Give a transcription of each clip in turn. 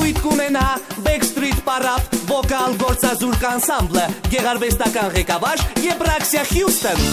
Երևույթ կունենա Backstreet Parade Վոկալ գործազուրկ անսամբլը Գեղարվեստական ղեկավար Եբրաքսիա Հյուստոն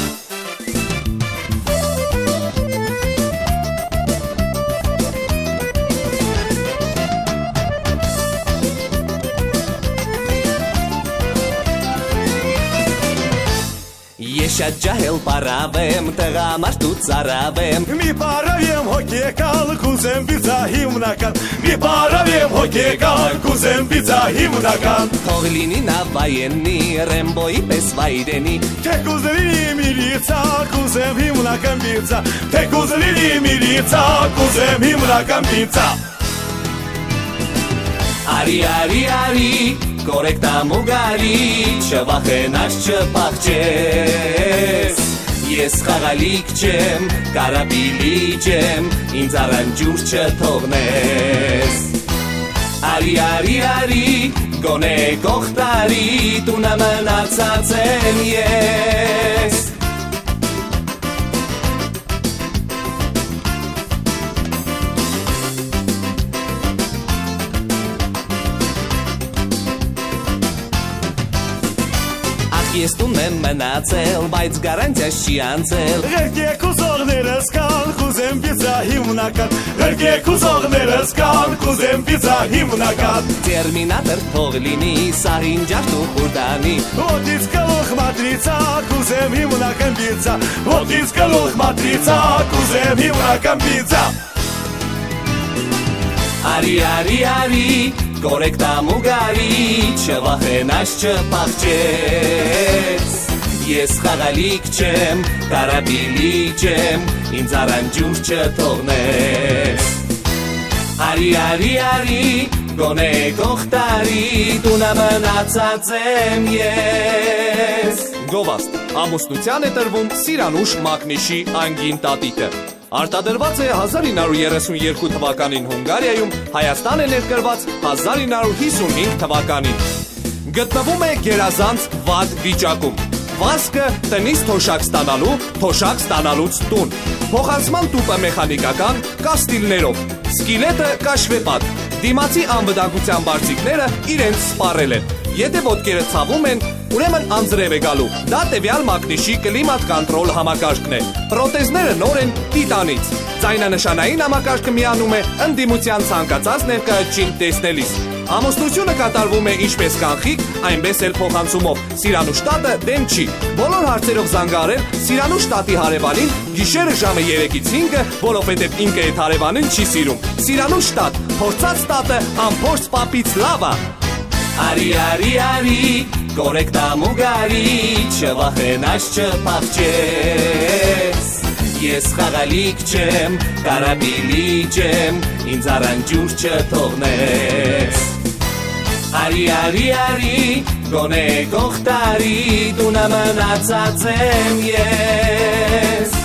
Ես շատ ջահել պարավ եմ, տղամարդ ու ծարավ եմ Մի պարավ եմ հոգեկալ, կուզեմ բիծա հիմնական Մի պարավ եմ հոգեկալ, կուզեմ բիծա հիմնական Թող լինի նավայենի, Ռեմբոյի պես վայրենի Թե կուզ լինի միրիցա, կուզեմ հիմնական բիծա Թե կուզ լինի միրիցա, կուզեմ հիմնական բիծա Արի, արի, արի, կորեկտամ ու գարի Չվախենաս չպախչես Ես խաղալիք չեմ, կարապիլի չեմ Ինձ արանջուր չթողնես Արի, արի, արի, գոնե կողտարի Տունը մնացած եմ ես Ես տուն եմ մնացել, բայց գարանտիաս չի անցել Ղերկեք ուզողներս կան, կուզեմ բիծա հիմնական Ղերկեք ուզողներս կան, կուզեմ բիծա հիմնական Տերմինատոր թող լինի, սարին ջարդ ու խուրդանի Ոտից կլող մատրիցա, կուզեմ հիմնական բիծա Ոտից կլող մատրիցա, կուզեմ հիմնական բիծա Արի, արի, արի, կորեկտամ ու գարի Չվախենաս չպախչես Ես խաղալիք չեմ, կարապիլի չեմ Ինձ արանջուր չթողնես Արի, արի, արի, գոնե կողտարի Տունը մնացած եմ ես Գովաստ, ամուսնության է տրվում Սիրանուշ Մակնիշի անգին տատիտը Արտադրված է 1932 թվականին Հունգարիայում, Հայաստան է ներկրված 1955 թվականին Գտնվում է գերազանց վատ վիճակում Վազքը տնից թոշակ ստանալու, թոշակ ստանալուց տուն Փոխանցման տուպը մեխանիկական, կաստիլներով Սկիլետը կաշվեպատ Դիմացի անվտանգության բարձիկները իրենց սպառել են Եթե ոտքերը ցավում են, ուրեմն անձրև է գալու Դա տևյալ Մակնիշի կլիմատ կոնտրոլ համակարգն է Պրոթեզները նոր են տիտանից Ձայնանշանային համակարգը միանում է ընդդիմության ցանկացած ներկայացուցիչ տեսնելիս Ամուսնությունը կատարվում է ինչպես կանխիկ, այնպես էլ փոխանցումով Սիրանուշտատը դեմ չի Բոլոր հարցերով զանգահարել Սիրանուշտատի հարևանին Գիշերը ժամը 3-ից 5-ը, որովհետև ինքը այդ հարևանին չի սիրում Սիրանուշտատ, փորձած տատը, անփորձ պապից լավա Արի, արի, արի, կորեկտամ ու գարի Չվախենաս չպախչես Ես խաղալիք չեմ, կարապիլի չեմ Ինձ արանջուր չթողնես Արի, արի, արի, գոնե կողտարի Տունը մնացած եմ ես